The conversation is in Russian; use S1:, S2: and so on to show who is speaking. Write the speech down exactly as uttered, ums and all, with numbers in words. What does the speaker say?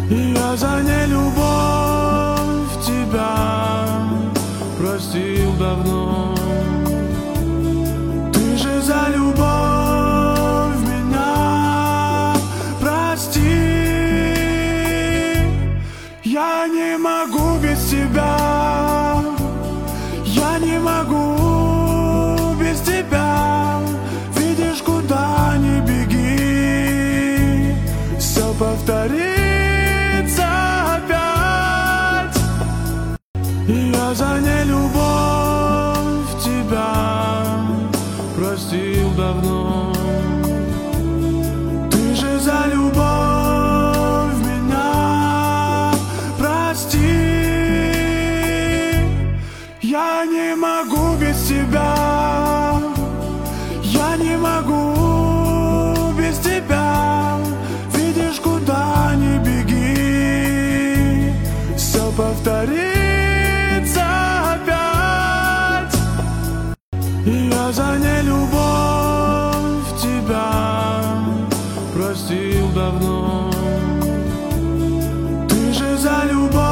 S1: Я за нелюбовь тебя простил давно. Ты же за любовь меня прости. Я не могу без тебя, я не могу без тебя. Видишь, куда ни беги, все повторится опять. Я за нелюбовь тебя простил давно. Ты же за любовь меня прости. Я не могу без тебя, я не могу без тебя. Видишь, куда ни беги, все повторится опять. Я за нелюбовь тебя простил давно. Ты же за любовь